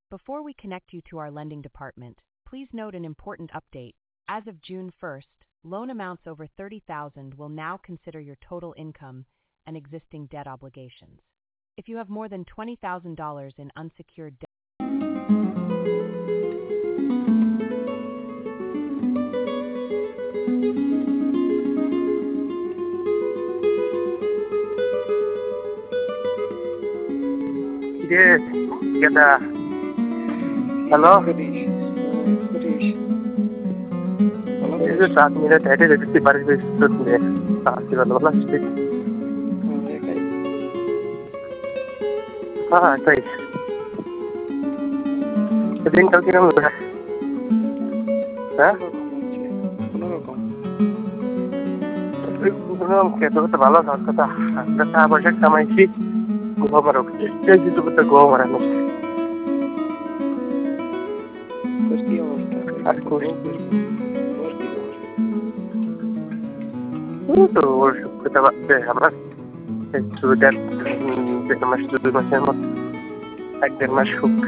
Before we connect you to our lending department, please note an important update. As of June 1st, loan amounts over $30,000 will now consider your total income and existing debt obligations. If you have more than $20,000 in unsecured debt, Yes, ganda. Hello? Is it 7 minutes? I did 50 per day. Right. দিনকাল কিরকম? হ্যাঁ খেতে তো ভালো খাওয়ার কথা। টাকা পয়সা কামাইছি, গোবর করতে গোবর আমি আর করি তো ওর সুখটা বাড়ছে আমার। দেড় মাস 2 মাসের মতো, 1-1.5 মাস সুখ